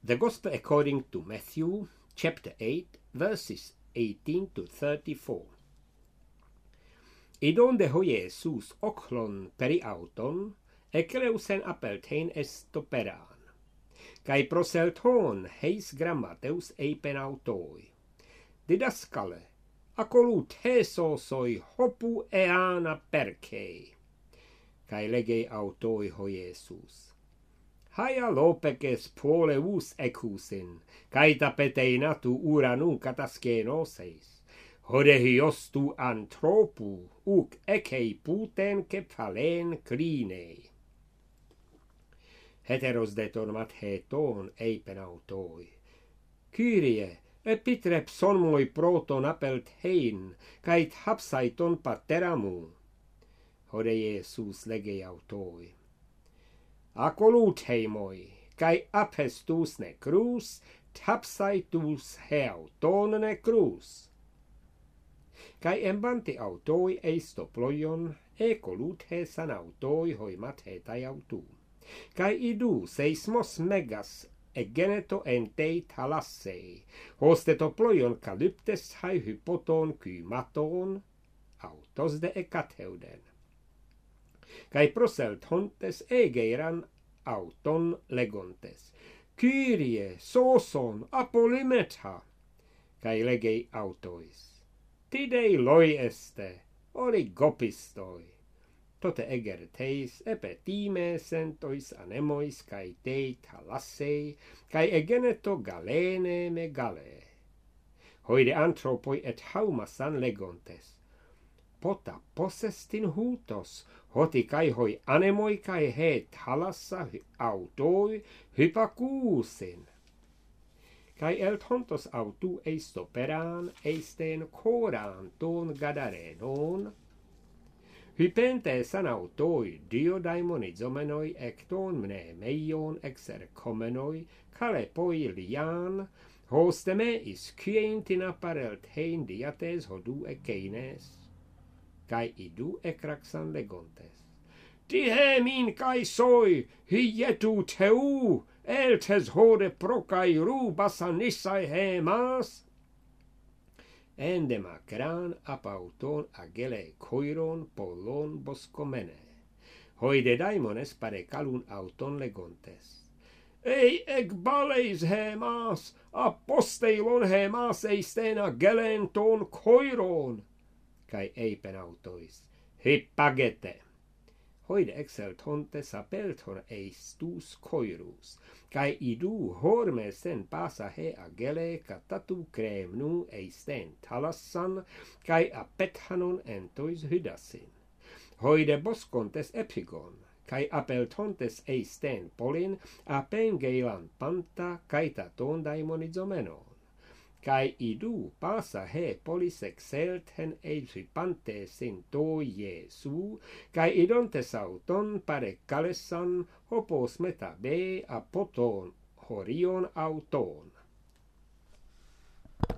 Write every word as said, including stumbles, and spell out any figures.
The Gospel according to Matthew, chapter eight, verses eighteen to thirty-four. Idondeho Iesus ochlon periauton, ekleusen apeltein esto peraan. Kai proselton heis grammateus eipen autoi. Didaskale, akolut hesosoi hopu eana perkei. Kai legei autoi ho Iesus. Haia lopekes poleus ekusin, kai tapeteinatu uranun kataskenoseis. Hodehiostu antropu, uk ekei puten kephalen klinei. Heteros detormat heton eipen autoi. Kyrie, epitrepson moi proton apelt hein, kait hapsaiton pateramu. Hode Iesus legei autoi. Akolut heimoi, kai apestus ne crus, tapsaitus heauton ne crus. Kai embanti autoi eisto ploion, ekolut he san autoi hoimat hetai autu. Kai idu seismos megas egeneto entei thalassei, hosteto ploion kalyptes hai hypoton kymaton, autos de ekatheuden. Kai proselthontes egeiran auton legontes. Kyrie, soson, apolimetha. Kai legei autois. Tidei loi este, oligopistoi. Tote egerteis epe timesen anemois kai tei thalassei, kai egeneto galene me gale. Hoide anthropoi et haumasan legontes. Pota possestin hutos, hoti kai hoi anemoi kai he thalassa autoi hypakuusin. Kai elthontos autu eisto peraan eisten koran ton gadarenon. Hypente san autoi diodaimonizomenoi ekton mne meion exerkomenoi kalepoi lian, hosteme is kyentina parelt hein diates hodu ekeines. Kai idu ekraxan legontes. Tihe min kai soi, hietu teu, eltes hode prokai ru basanissai hemas. Endema kran apauton agele koiron polon boscomene. Hoide daimones pare calun auton legontes. Ei eg baleis hemas, aposteilon hemas eisten agelen ton koiron. Kai eipen autois, hippagete. Hoide exelthontes apelthon eistus koirus, kai idu hormesen pasa he agele katatu kremnu eisten talassan, kai apethanon entois hydasin. Hoide boscontes epigon, kai apelthontes eisten polin, apen geilan panta, kai taton daimonizomenon. Kai idu pasa he polis exelthen eipante sin to Iesu, kai idontes auton pare kalessan hopos metabe apoton horion auton.